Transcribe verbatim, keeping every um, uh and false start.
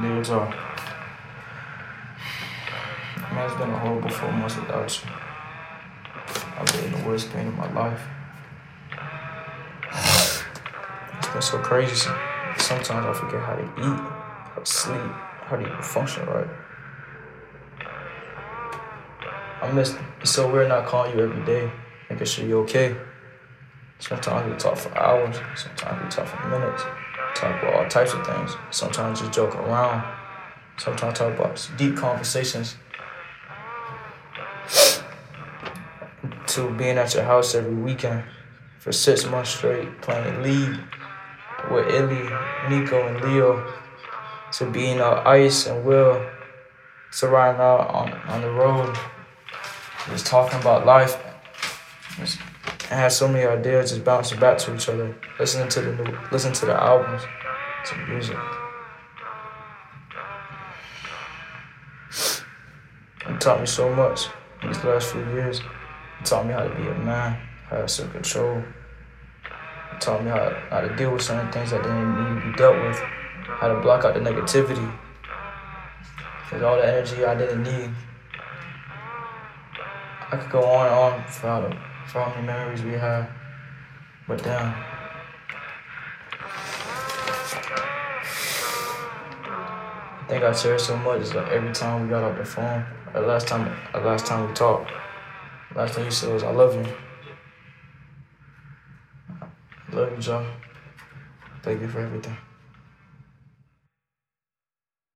Real talk. Man, it's been a horrible four months without you. I've been in the worst pain of my life. It's been so crazy. Sometimes I forget how to eat, how to sleep, how to even function right. I miss. It's so weird not calling you every day, making sure you're okay. Sometimes we talk for hours. Sometimes we talk for minutes. Talk about all types of things. Sometimes just joke around. Sometimes talk about deep conversations. To being at your house every weekend for six months straight, playing League with Illy, Nico, and Leo. To being on Ice and Will. To riding out on, on the road. Just talking about life. Just, I had so many ideas just bouncing back to each other. Listening to the new, listening to the albums, to music. It taught me so much these last few years. It taught me how to be a man, how to self control. It taught me how, how to deal with certain things that didn't need to be dealt with. How to block out the negativity. Because all the energy I didn't need. I could go on and on for how, the, for how many memories we have. But damn. I think I cherish so much is like every time we got off the phone. The last time, the last time we talked. Last thing you said was, I love you. I love you, Joe. Thank you for everything.